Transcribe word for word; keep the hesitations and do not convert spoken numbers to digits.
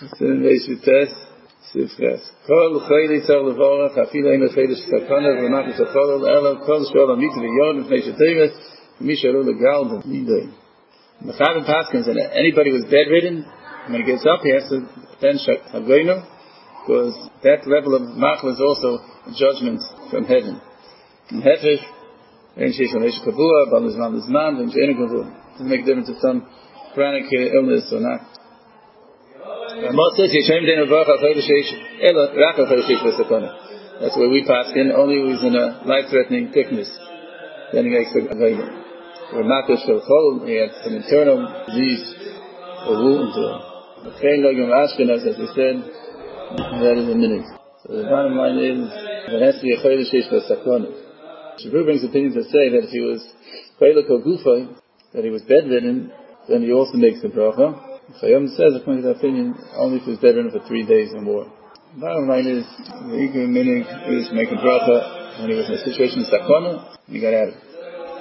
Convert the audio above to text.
Sin Reish Vites, Sifres. Kol Chayli Tzar Levorach, Afil Ein Lechayli Shtakana, V'Machis Achorol, Elo, Kol Shol Amit V'Yon, V'Nei Sheteves, Misharu Legal, V'Nidei. The Chavim Paskins, and anybody who's bedridden, when he gets up, he has to then Shak Hagoinu, because that level of Machal is also a judgment from heaven. In Hefesh, Ein Sheish V'Neish Kavua, Bal Nizman Nizman, V'Neish Ein Kavua. It doesn't make a difference if some chronic illness or not. Most says Yishem Denu Baruch HaChodesh Eish Ela Rak HaChodesh Eish V'Sakona. That's where we pass in. Only when he's in a life-threatening sickness, then he makes a gaiva. Or Matos Shel Chol, he had some internal disease or wounds. The Chein Logim Ashkenaz, as we said, that is a minute. So the bottom line is there has to be a Chodesh Eish V'Sakona. Shabru brings opinions that say that if he was Chodesh Kol that he was bedridden, then he also makes the bracha. Chayam says, according to the opinion, only if he's bedridden for three days or more. The bottom line is, the Ikar meaning is making bracha when he was in a situation of sakona, and he got out of it.